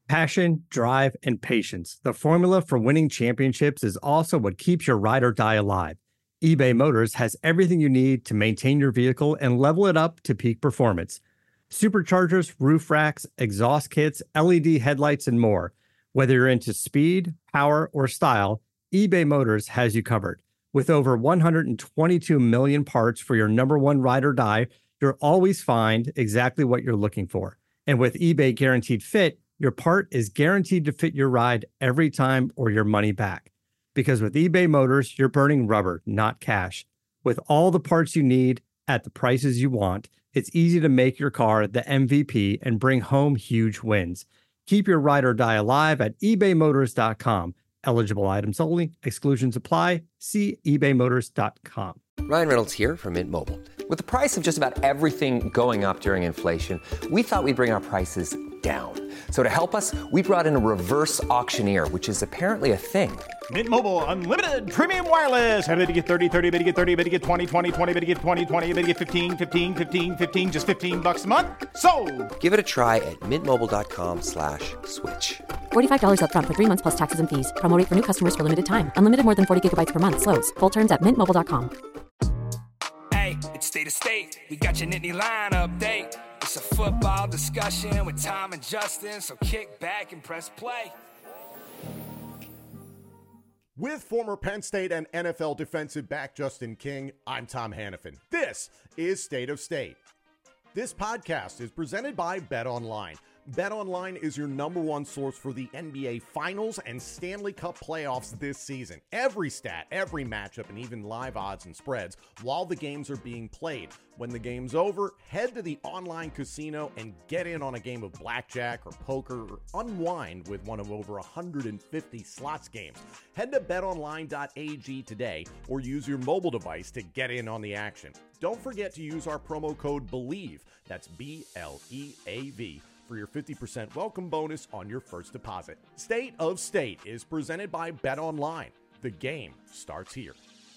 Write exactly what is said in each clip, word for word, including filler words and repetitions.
Passion, drive, and patience. The formula for winning championships is also what keeps your ride or die alive. eBay Motors has everything you need to maintain your vehicle and level it up to peak performance. Superchargers, roof racks, exhaust kits, L E D headlights, and more. Whether you're into speed, power, or style, eBay Motors has you covered. With over one hundred twenty-two million parts for your number one ride or die, you'll always find exactly what you're looking for. And with eBay Guaranteed Fit, your part is guaranteed to fit your ride every time or your money back. Because with eBay Motors, you're burning rubber, not cash. With all the parts you need at the prices you want, it's easy to make your car the M V P and bring home huge wins. Keep your ride or die alive at ebay motors dot com. Eligible items only. Exclusions apply. See ebay motors dot com. Ryan Reynolds here from Mint Mobile. With the price of just about everything going up during inflation, we thought we'd bring our prices down. So to help us, we brought in a reverse auctioneer, which is apparently a thing. Mint Mobile Unlimited Premium Wireless. How to get thirty, thirty, bit to get thirty, bit to get twenty, twenty, twenty, bit to get twenty, twenty, bit to get fifteen, fifteen, fifteen, fifteen, just fifteen bucks a month? Sold! Give it a try at mintmobile.com slash switch. forty-five dollars up front for three months plus taxes and fees. Promo rate for new customers for limited time. Unlimited more than forty gigabytes per month. Slows full terms at mint mobile dot com. Hey, it's State of State. We got your Nittany Line update. It's a football discussion with Tom and Justin, so kick back and press play. With former Penn State and N F L defensive back Justin King, I'm Tom Hannafin. This is State of State. This podcast is presented by BetOnline. BetOnline is your number one source for the N B A Finals and Stanley Cup playoffs this season. Every stat, every matchup, and even live odds and spreads while the games are being played. When the game's over, head to the online casino and get in on a game of blackjack or poker or unwind with one of over one hundred fifty slots games. Head to bet online dot a g today or use your mobile device to get in on the action. Don't forget to use our promo code BELIEVE, that's B L E A V, for your fifty percent welcome bonus on your first deposit. State of State is presented by BetOnline. The game starts here.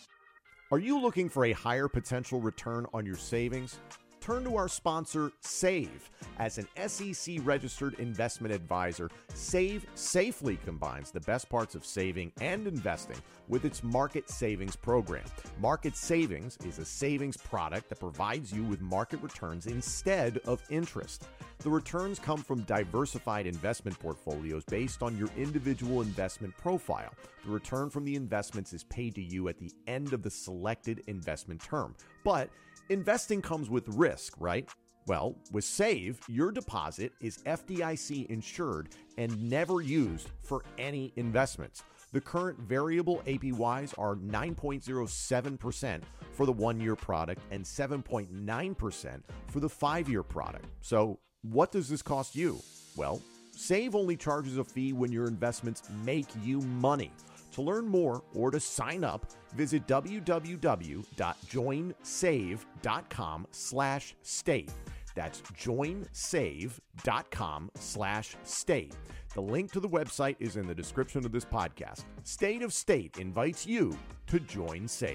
Are you looking for a higher potential return on your savings? Turn to our sponsor, Save. As an S E C-registered investment advisor, Save safely combines the best parts of saving and investing with its Market Savings program. Market Savings is a savings product that provides you with market returns instead of interest. The returns come from diversified investment portfolios based on your individual investment profile. The return from the investments is paid to you at the end of the selected investment term. But investing comes with risk, right? Well, with Save, your deposit is F D I C insured and never used for any investments. The current variable A P Ys are nine point zero seven percent for the one-year product and seven point nine percent for the five-year product. So what does this cost you? Well, Save only charges a fee when your investments make you money. To learn more or to sign up, visit w w w dot join save dot com slash state. That's join save dot com slash state. The link to the website is in the description of this podcast. State of State invites you to join Save.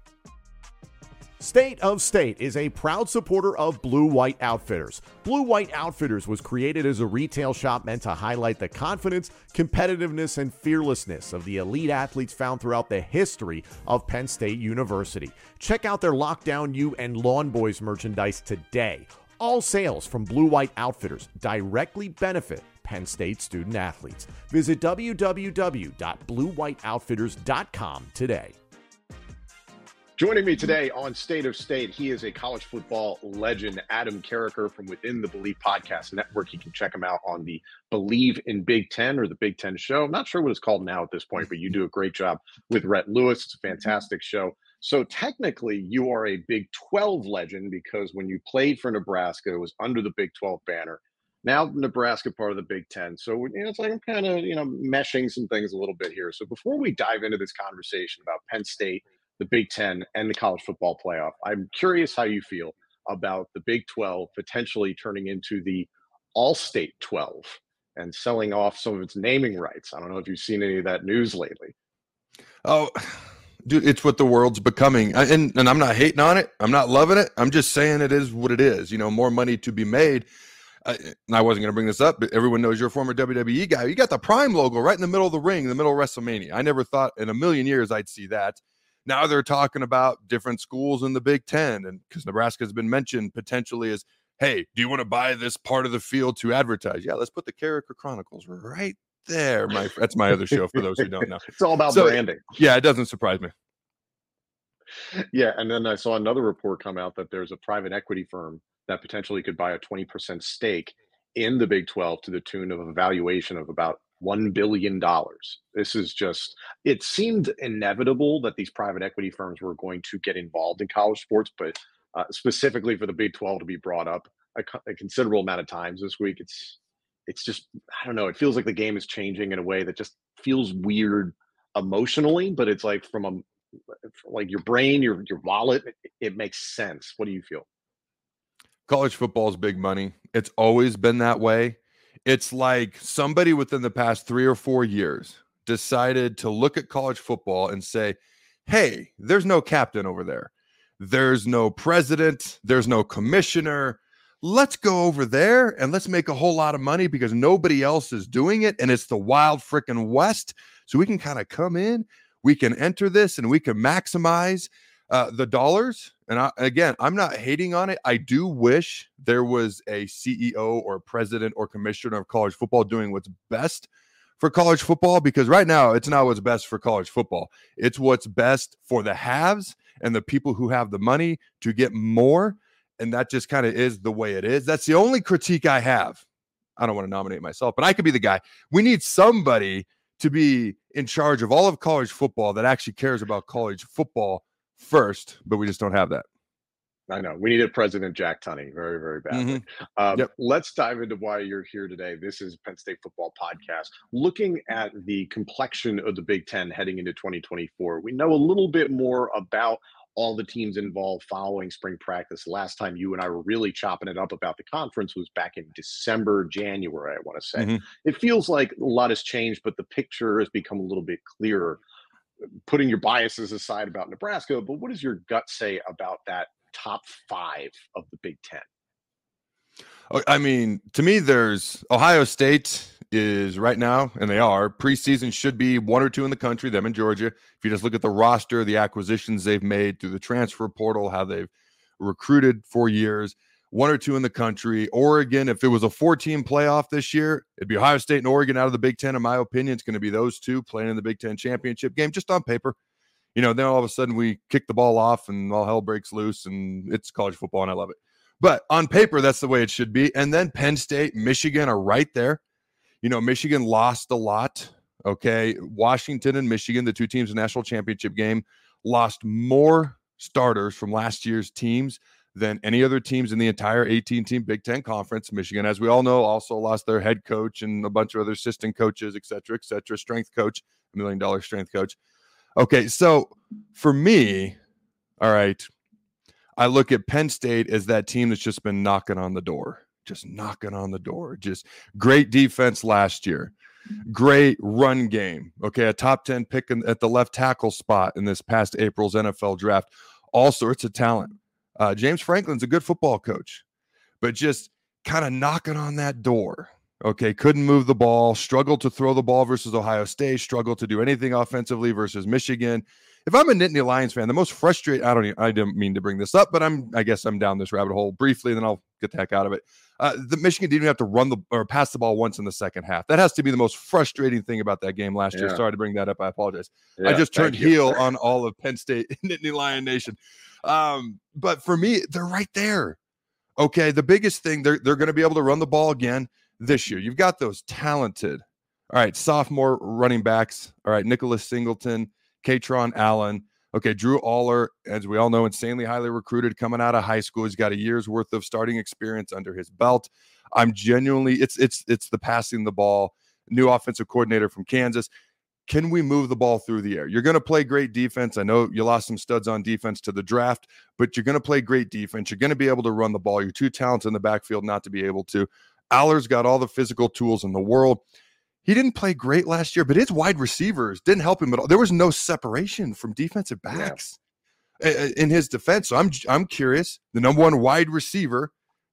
State of State is a proud supporter of Blue White Outfitters. Blue White Outfitters was created as a retail shop meant to highlight the confidence, competitiveness, and fearlessness of the elite athletes found throughout the history of Penn State University. Check out their Lockdown U and Lawn Boys merchandise today. All sales from Blue White Outfitters directly benefit Penn State student athletes. Visit w w w dot blue white outfitters dot com today. Joining me today on State of State, he is a college football legend, Adam Carriker from within the Believe Podcast Network. You can check him out on the Believe in Big Ten or the Big Ten Show. I'm not sure what it's called now at this point, but you do a great job with Rhett Lewis. It's a fantastic show. So technically, you are a Big twelve legend because when you played for Nebraska, it was under the Big twelve banner. Now Nebraska part of the Big Ten. So you know, it's like I'm kind of you know meshing some things a little bit here. So before we dive into this conversation about Penn State, the Big Ten, and the college football playoff, I'm curious how you feel about the Big twelve potentially turning into the All-State twelve and selling off some of its naming rights. I don't know if you've seen any of that news lately. Oh, dude, it's what the world's becoming. I, and, and I'm not hating on it. I'm not loving it. I'm just saying it is what it is. You know, more money to be made. I, and I wasn't going to bring this up, but everyone knows you're a former W W E guy. You got the Prime logo right in the middle of the ring, in the middle of WrestleMania. I never thought in a million years I'd see that. Now they're talking about different schools in the Big Ten, and because Nebraska has been mentioned potentially as, hey, do you want to buy this part of the field to advertise? Yeah, let's put the Character Chronicles right there. My That's my other show for those who don't know. It's all about so, branding. Yeah, it doesn't surprise me. Yeah, and then I saw another report come out that there's a private equity firm that potentially could buy a twenty percent stake in the Big twelve to the tune of a valuation of about one billion dollars. This is just, it seemed inevitable that these private equity firms were going to get involved in college sports, but uh, specifically for the Big twelve to be brought up a, a considerable amount of times this week, it's it's just, I don't know, it feels like the game is changing in a way that just feels weird emotionally, but it's like from a, like your brain, your your wallet, it, it makes sense. What do you feel? College football is big money. It's always been that way. It's like somebody within the past three or four years decided to look at college football and say, hey, there's no captain over there. There's no president. There's no commissioner. Let's go over there and let's make a whole lot of money because nobody else is doing it. And it's the wild freaking West. So we can kind of come in, we can enter this and we can maximize uh, the dollars. And I, again, I'm not hating on it. I do wish there was a C E O or president or commissioner of college football doing what's best for college football, because right now it's not what's best for college football. It's what's best for the haves and the people who have the money to get more. And that just kind of is the way it is. That's the only critique I have. I don't want to nominate myself, but I could be the guy. We need somebody to be in charge of all of college football that actually cares about college football first, but we just don't have that. I know. We needed President Jack Tunney very, very badly. Mm-hmm. Um, yep. Let's dive into why you're here today. This is Penn State Football Podcast. Looking at the complexion of the Big Ten heading into twenty twenty-four, we know a little bit more about all the teams involved following spring practice. Last time you and I were really chopping it up about the conference was back in December, January, I want to say. Mm-hmm. It feels like a lot has changed, but the picture has become a little bit clearer. Putting your biases aside about Nebraska, but what does your gut say about that top five of the Big Ten? I mean, to me, there's Ohio State is right now, and they are, preseason should be one or two in the country, them and Georgia. If you just look at the roster, the acquisitions they've made through the transfer portal, how they've recruited for years, one or two in the country. Oregon, if it was a four-team playoff this year, it'd be Ohio State and Oregon out of the Big Ten. In my opinion, it's going to be those two playing in the Big Ten championship game, just on paper. You know, then all of a sudden we kick the ball off and all hell breaks loose, and it's college football, and I love it. But on paper, that's the way it should be. And then Penn State, Michigan are right there. You know, Michigan lost a lot, okay? Washington and Michigan, the two teams in the national championship game, lost more starters from last year's teams than any other teams in the entire eighteen-team Big Ten Conference. Michigan, as we all know, also lost their head coach and a bunch of other assistant coaches, et cetera, et cetera, strength coach, a million-dollar strength coach. Okay, so for me, all right, I look at Penn State as that team that's just been knocking on the door, just knocking on the door. Just great defense last year, great run game. Okay, a top ten pick in, at the left tackle spot in this past April's N F L draft. All sorts of talent. Uh, James Franklin's a good football coach, but just kind of knocking on that door. Okay, couldn't move the ball, struggled to throw the ball versus Ohio State, struggled to do anything offensively versus Michigan. If I'm a Nittany Lions fan, the most frustrating, I don't even, I didn't mean to bring this up, but I'm, I guess I'm down this rabbit hole briefly, and then I'll get the heck out of it. Uh, the Michigan didn't even have to run the or pass the ball once in the second half. That has to be the most frustrating thing about that game last yeah. year. Sorry to bring that up. I apologize. Yeah, I just turned heel on all of Penn State Nittany Lion Nation. Um, but for me, they're right there. Okay, the biggest thing, they're, they're going to be able to run the ball again this year. You've got those talented, all right, sophomore running backs. All right, Nicholas Singleton, Katron Allen. Okay, Drew Aller, as we all know, insanely highly recruited coming out of high school. He's got a year's worth of starting experience under his belt. I'm genuinely, it's it's it's the passing the ball. New offensive coordinator from Kansas. Can we move the ball through the air? You're going to play great defense. I know you lost some studs on defense to the draft, but you're going to play great defense. You're going to be able to run the ball. You're too talented in the backfield not to be able to. Aller's got all the physical tools in the world. He didn't play great last year, but his wide receivers didn't help him at all. There was no separation from defensive backs yeah. in his defense. So I'm I'm curious. The number one wide receiver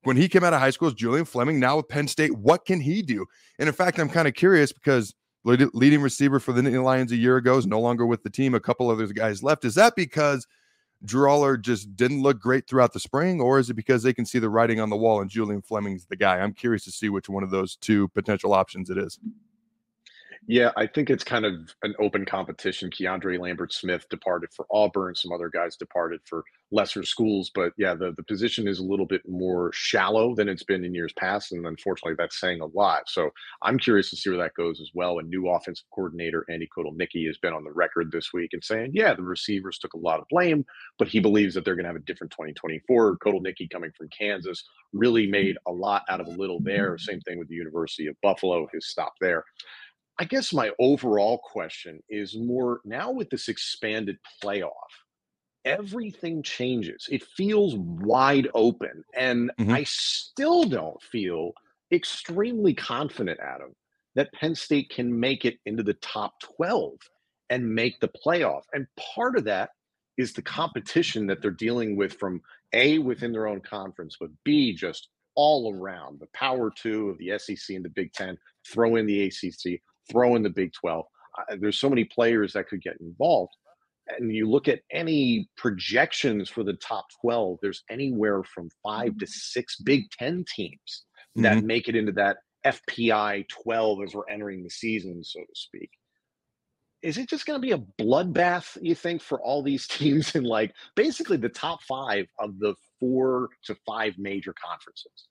when he came out of high school as Julian Fleming. Now with Penn State, what can he do? And in fact, I'm kind of curious because lead, leading receiver for the Nittany Lions a year ago is no longer with the team. A couple other guys left. Is that because Drew Aller just didn't look great throughout the spring, or is it because they can see the writing on the wall and Julian Fleming's the guy? I'm curious to see which one of those two potential options it is. Yeah, I think it's kind of an open competition. Keandre Lambert-Smith departed for Auburn. Some other guys departed for lesser schools. But yeah, the, the position is a little bit more shallow than it's been in years past. And unfortunately, that's saying a lot. So I'm curious to see where that goes as well. And new offensive coordinator Andy Kotelnicki has been on the record this week and saying, yeah, the receivers took a lot of blame, but he believes that they're going to have a different twenty twenty-four. Kotelnicki, coming from Kansas, really made a lot out of a little there. Same thing with the University of Buffalo, his stop there. I guess my overall question is more now with this expanded playoff, everything changes. It feels wide open. And Mm-hmm. I still don't feel extremely confident, Adam, that Penn State can make it into the top twelve and make the playoff. And part of that is the competition that they're dealing with from A, within their own conference, but B, just all around. The power two of the S E C and the Big Ten, throw in the A C C. Throw in the Big twelve. Uh, there's so many players that could get involved. And you look at any projections for the top twelve, there's anywhere from five to six Big Ten teams that Mm-hmm. make it into that F P I twelve as we're entering the season, so to speak. Is it just going to be a bloodbath, you think, for all these teams in like basically the top five of the four to five major conferences?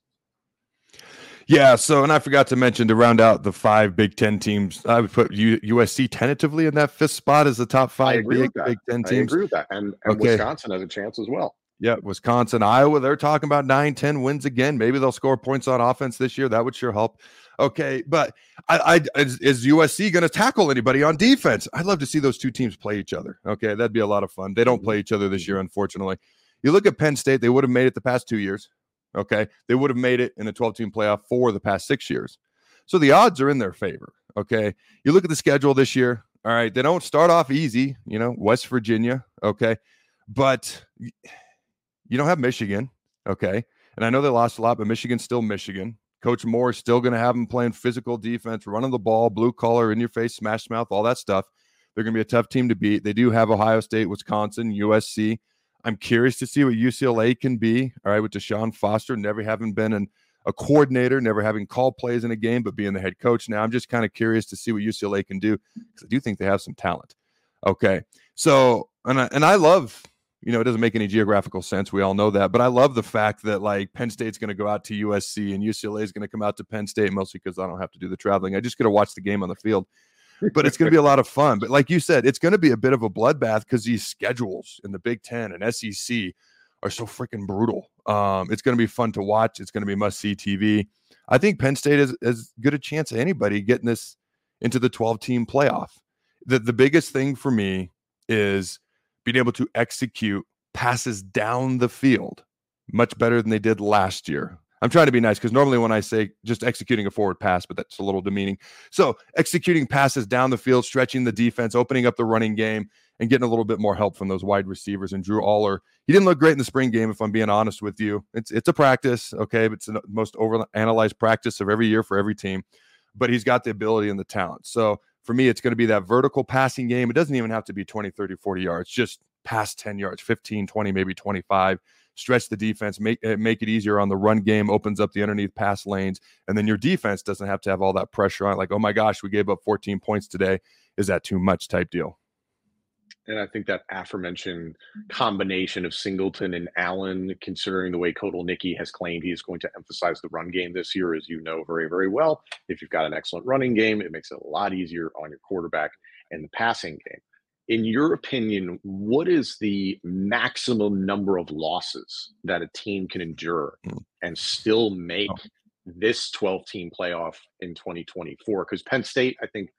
Yeah, so, and I forgot to mention, to round out the five Big Ten teams, I would put U- USC tentatively in that fifth spot as the top I five agree big, with that. Big Ten I teams. agree with that. And, and Okay. Wisconsin has a chance as well. Yeah, Wisconsin, Iowa, they're talking about nine, ten wins again. Maybe they'll score points on offense this year. That would sure help. Okay, but I, I is, is U S C going to tackle anybody on defense? I'd love to see those two teams play each other. Okay, that'd be a lot of fun. They don't play each other this year, unfortunately. You look at Penn State, they would have made it the past two years. Okay, they would have made it in a twelve-team playoff for the past six years. So the odds are in their favor. Okay, you look at the schedule this year. All right, they don't start off easy. You know, West Virginia. Okay, but you don't have Michigan. Okay, and I know they lost a lot, but Michigan's still Michigan. Coach Moore is still going to have them playing physical defense, running the ball, blue collar, in your face, smash mouth, all that stuff. They're going to be a tough team to beat. They do have Ohio State, Wisconsin, U S C. I'm curious to see what U C L A can be, all right, with Deshaun Foster, never having been an, a coordinator, never having called plays in a game, but being the head coach now. I'm just kind of curious to see what U C L A can do because I do think they have some talent. Okay, so, and I, and I love, you know, it doesn't make any geographical sense. We all know that, but I love the fact that, like, Penn State's going to go out to U S C and U C L A is going to come out to Penn State, mostly because I don't have to do the traveling. I just get to watch the game on the field. But it's going to be a lot of fun. But like you said, it's going to be a bit of a bloodbath because these schedules in the Big Ten and S E C are so freaking brutal. Um, it's going to be fun to watch. It's going to be must-see T V. I think Penn State is as good a chance as anybody getting this into the twelve-team playoff. The, the biggest thing for me is being able to execute passes down the field much better than they did last year. I'm trying to be nice because normally when I say just executing a forward pass, but that's a little demeaning. So executing passes down the field, stretching the defense, opening up the running game, and getting a little bit more help from those wide receivers. And Drew Aller, he didn't look great in the spring game, if I'm being honest with you. It's it's a practice, okay? But it's the most overanalyzed practice of every year for every team. But he's got the ability and the talent. So for me, it's going to be that vertical passing game. It doesn't even have to be twenty, thirty, forty yards. Just past ten yards, fifteen, twenty, maybe twenty-five. Stretch the defense, make, make it easier on the run game, opens up the underneath pass lanes, and then your defense doesn't have to have all that pressure on it. Like, oh my gosh, we gave up fourteen points today. Is that too much type deal? And I think that aforementioned combination of Singleton and Allen, considering the way Kotelnicki has claimed he is going to emphasize the run game this year, as you know very, very well. If you've got an excellent running game, it makes it a lot easier on your quarterback and the passing game. In your opinion, what is the maximum number of losses that a team can endure and still make oh. this twelve-team playoff in twenty twenty-four? Because Penn State, I think,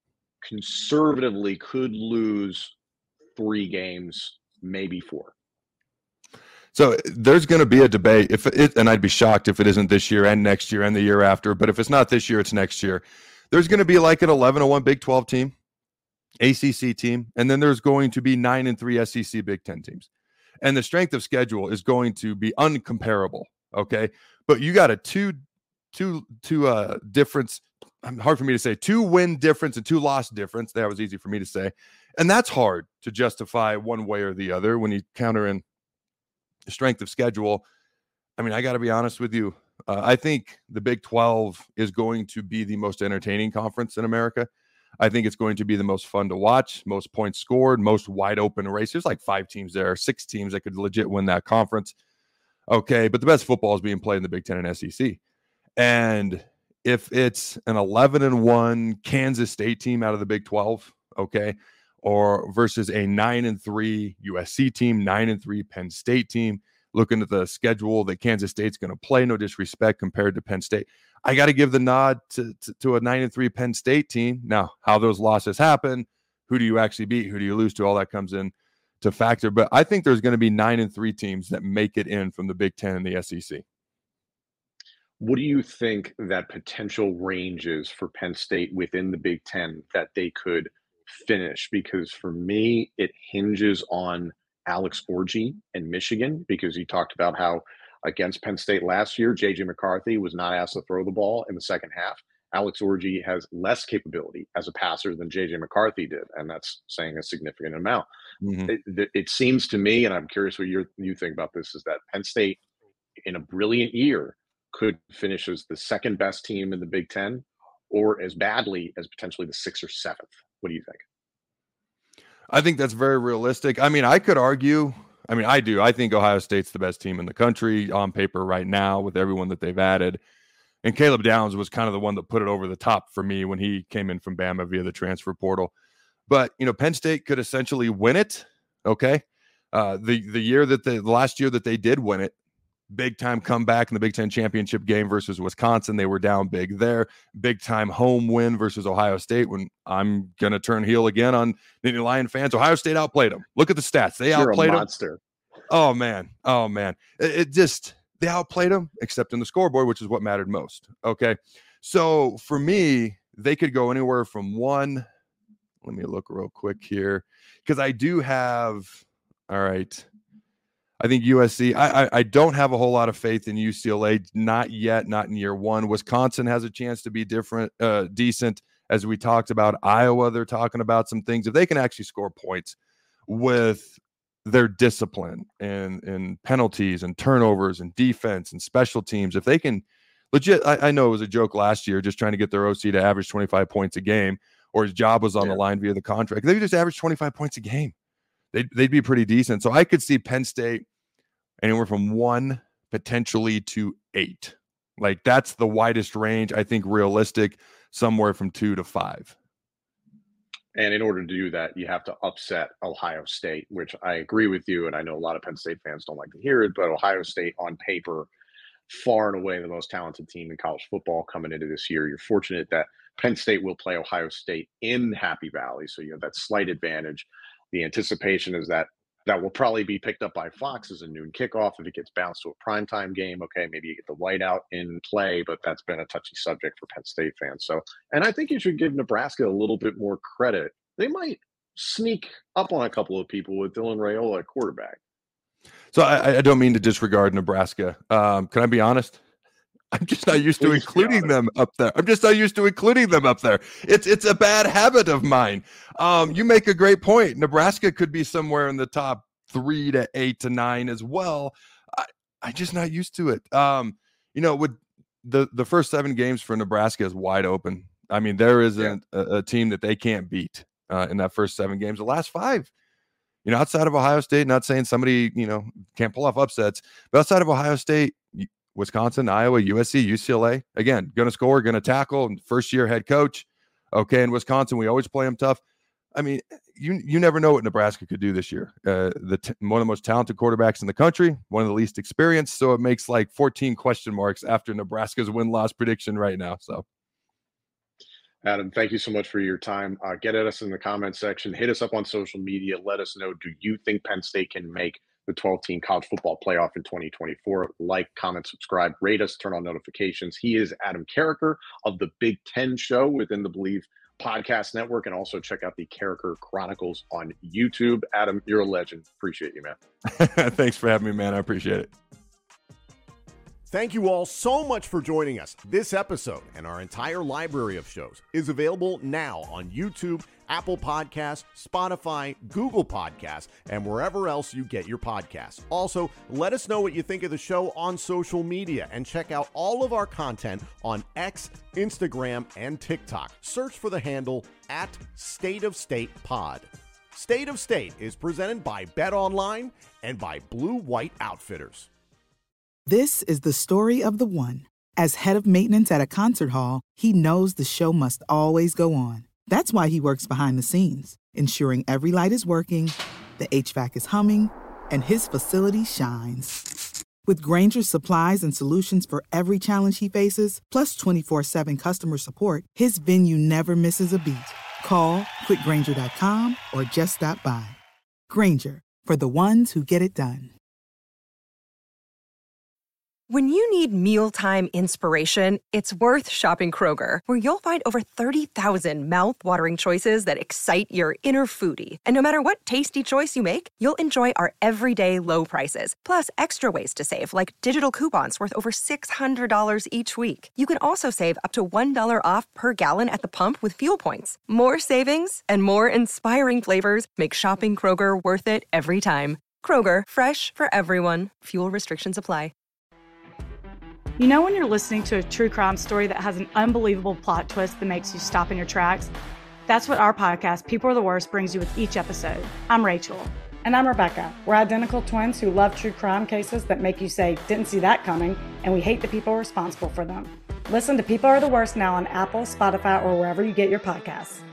conservatively could lose three games, maybe four. So there's going to be a debate, if it, and I'd be shocked if it isn't this year and next year and the year after. But if it's not this year, it's next year. There's going to be like an eleven and one Big twelve team, A C C team, and then there's going to be nine and three S E C Big Ten teams. And the strength of schedule is going to be uncomparable Okay. But you got a two, two, two uh, difference. Hard for me to say two win difference and two loss difference. That was easy for me to say. And that's hard to justify one way or the other when you counter in strength of schedule. I mean, I got to be honest with you. Uh, I think the Big twelve is going to be the most entertaining conference in America. I think it's going to be the most fun to watch, most points scored, most wide open race. There's like five teams there, six teams that could legit win that conference. Okay, but the best football is being played in the Big Ten and S E C. And if it's an eleven and one Kansas State team out of the Big twelve, okay, or versus a nine and three U S C team, nine and three Penn State team, looking at the schedule that Kansas State's going to play, no disrespect compared to Penn State, I got to give the nod to, to, to a nine and three Penn State team. Now, how those losses happen, who do you actually beat, who do you lose to, all that comes in to factor. But I think there's going to be nine and three teams that make it in from the Big Ten and the S E C. What do you think that potential range is for Penn State within the Big Ten that they could finish? Because for me, it hinges on Alex Orji and Michigan, because you talked about how against Penn State last year, J J McCarthy was not asked to throw the ball in the second half. Alex Orji has less capability as a passer than J J McCarthy did, and that's saying a significant amount. Mm-hmm. It, it seems to me, and I'm curious what you're, you think about this, is that Penn State, in a brilliant year, could finish as the second best team in the Big Ten, or as badly as potentially the sixth or seventh. What do you think? I think that's very realistic. I mean, I could argue, I mean, I do. I think Ohio State's the best team in the country on paper right now with everyone that they've added. And Caleb Downs was kind of the one that put it over the top for me when he came in from Bama via the transfer portal. But, you know, Penn State could essentially win it. Okay. Uh, the, the year that they, the last year that they did win it, big time comeback in the Big Ten championship game versus Wisconsin. They were down big there. Big time home win versus Ohio State, when I'm going to turn heel again on Nittany Lion fans. Ohio State outplayed them. Look at the stats. They You're outplayed a monster. them. Oh, man. Oh, man. It, it just, they outplayed them, except in the scoreboard, which is what mattered most. Okay. So for me, they could go anywhere from one. Let me look real quick here, because I do have, all right, I think U S C, I, I I don't have a whole lot of faith in U C L A, not yet, not in year one. Wisconsin has a chance to be different, uh, decent, as we talked about. Iowa, they're talking about some things. If they can actually score points with their discipline and, and penalties and turnovers and defense and special teams, if they can legit, I, I know it was a joke last year, just trying to get their O C to average twenty-five points a game, or his job was on yeah. the line via the contract. They could just average twenty-five points a game. They'd, they'd be pretty decent. So I could see Penn State anywhere from one potentially to eight. Like, that's the widest range. I think realistic, somewhere from two to five. And in order to do that, you have to upset Ohio State, which I agree with you. And I know a lot of Penn State fans don't like to hear it, but Ohio State on paper, far and away the most talented team in college football coming into this year. You're fortunate that Penn State will play Ohio State in Happy Valley, so you have that slight advantage. The anticipation is that that will probably be picked up by Fox as a noon kickoff. If it gets bounced to a primetime game, okay, maybe you get the whiteout in play, but that's been a touchy subject for Penn State fans. So, and I think you should give Nebraska a little bit more credit. They might sneak up on a couple of people with Dylan Raiola at quarterback. So I, I don't mean to disregard Nebraska. Um, can I be honest? I'm just not used to Please including them up there. I'm just not used to including them up there. It's it's a bad habit of mine. Um, you make a great point. Nebraska could be somewhere in the top three to eight to nine as well. I, I'm just not used to it. Um, you know, with the, the first seven games for Nebraska is wide open. I mean, there isn't yeah. a, a team that they can't beat uh, in that first seven games. The last five, you know, outside of Ohio State, not saying somebody, you know, can't pull off upsets, but outside of Ohio State, Wisconsin, Iowa, U S C, U C L A, again, going to score, going to tackle, first year head coach. Okay. In Wisconsin, we always play them tough. I mean, you you never know what Nebraska could do this year. Uh, the t- one of the most talented quarterbacks in the country, one of the least experienced. So it makes like fourteen question marks after Nebraska's win-loss prediction right now. So, Adam, thank you so much for your time. Uh, get at us in the comment section. Hit us up on social media. Let us know, do you think Penn State can make the twelve-team college football playoff in twenty twenty-four? Like, comment, subscribe, rate us, turn on notifications. He is Adam Carriker of the Big Ten Show within the Believe Podcast Network, and also check out the Carriker Chronicles on YouTube. Adam, you're a legend. Appreciate you, man. Thanks for having me, man. I appreciate it. Thank you all so much for joining us. This episode and our entire library of shows is available now on YouTube, Apple Podcasts, Spotify, Google Podcasts, and wherever else you get your podcasts. Also, let us know what you think of the show on social media and check out all of our content on X, Instagram, and TikTok. Search for the handle at State of State Pod. State of State is presented by BetOnline and by Blue White Outfitters. This is the story of the one. As head of maintenance at a concert hall, he knows the show must always go on. That's why he works behind the scenes, ensuring every light is working, the H V A C is humming, and his facility shines. With Grainger's supplies and solutions for every challenge he faces, plus twenty-four seven customer support, his venue never misses a beat. Call quick grainger dot com or just stop by. Grainger, for the ones who get it done. When you need mealtime inspiration, it's worth shopping Kroger, where you'll find over thirty thousand mouth-watering choices that excite your inner foodie. And no matter what tasty choice you make, you'll enjoy our everyday low prices, plus extra ways to save, like digital coupons worth over six hundred dollars each week. You can also save up to one dollar off per gallon at the pump with fuel points. More savings and more inspiring flavors make shopping Kroger worth it every time. Kroger, fresh for everyone. Fuel restrictions apply. You know when you're listening to a true crime story that has an unbelievable plot twist that makes you stop in your tracks? That's what our podcast, People Are the Worst, brings you with each episode. I'm Rachel. And I'm Rebecca. We're identical twins who love true crime cases that make you say, didn't see that coming, and we hate the people responsible for them. Listen to People Are the Worst now on Apple, Spotify, or wherever you get your podcasts.